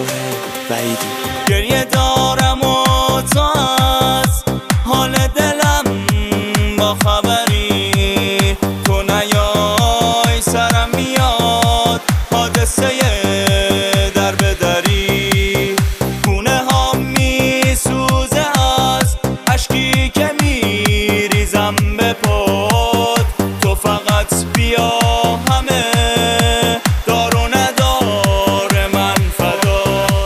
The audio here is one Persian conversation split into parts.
وحیدی. گریه دارم و تو از حال دلم با خبری، تو نیای سرم میاد حادثه در بدری، خونه ها میسوزه از اشکی که میریزم به پد، تو فقط بیا همه دار و ندار من فدا.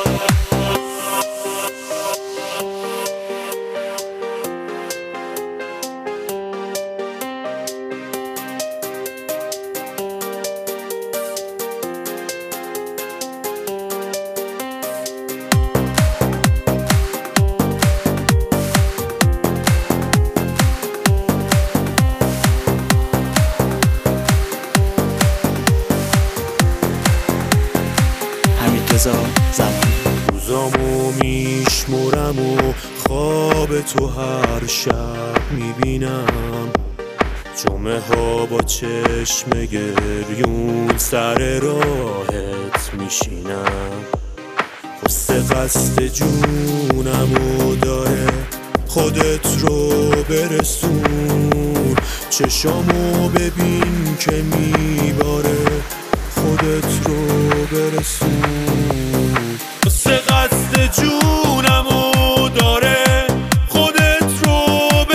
روزامو میشمرم و خواب تو هر شب میبینم، جمعه ها با چشم گریون سر راهت میشینم، قصه قصد جونمو داره خودت رو برسون، چشامو ببین که میباره خودت رو برسون، قصه قصد جونمو داره خودت رو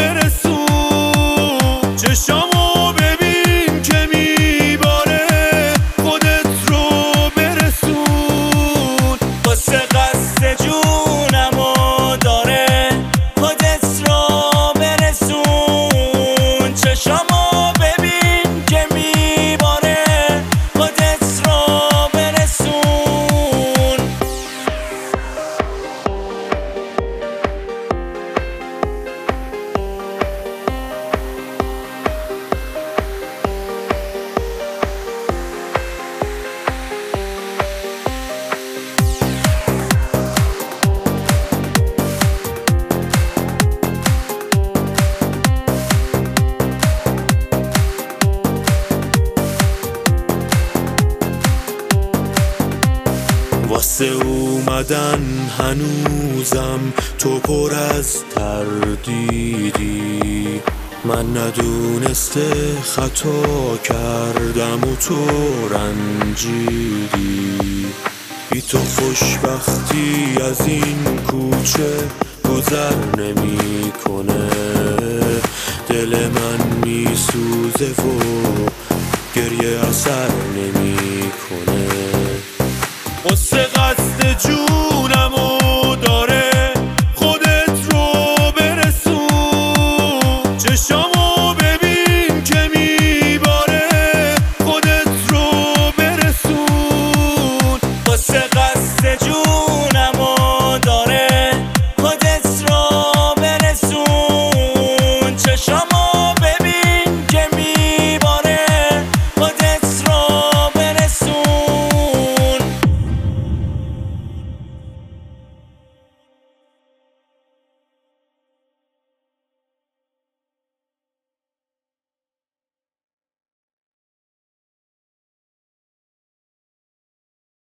برسون، چشامو ببین که میباره خودت رو برسون، قصه قصد جونمو داره خودت رو برسون، چشامو ببین که میباره خودت رو برسون. واسه اومدن هنوزم تو پر از تردیدی، من ندونسته خطا کردم و تو رنجیدی، بی تو خوشبختی از این کوچه گذر نمی کنه، دل من میسوزه و گریه اثر نمی کنه، قصه قصد جون